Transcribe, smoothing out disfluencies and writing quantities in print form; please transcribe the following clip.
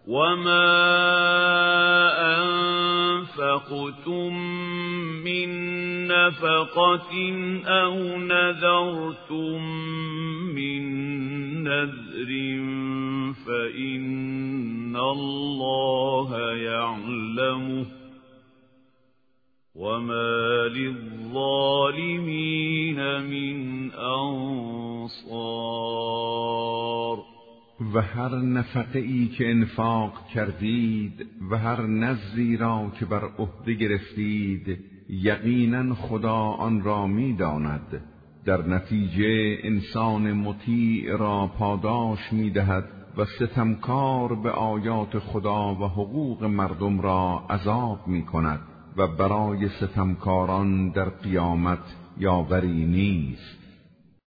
وما أنفقتم من نفقة أو نذرتم من نذر فإن الله يعلمه وما للظالمين من أنصار. و هر نفقه ای که انفاق کردید و هر نذری را که بر عهده گرفتید، یقینا خدا آن را می داند. در نتیجه انسان مطیع را پاداش می دهد و ستمکار به آیات خدا و حقوق مردم را عذاب می کند و برای ستمکاران در قیامت یاوری نیست.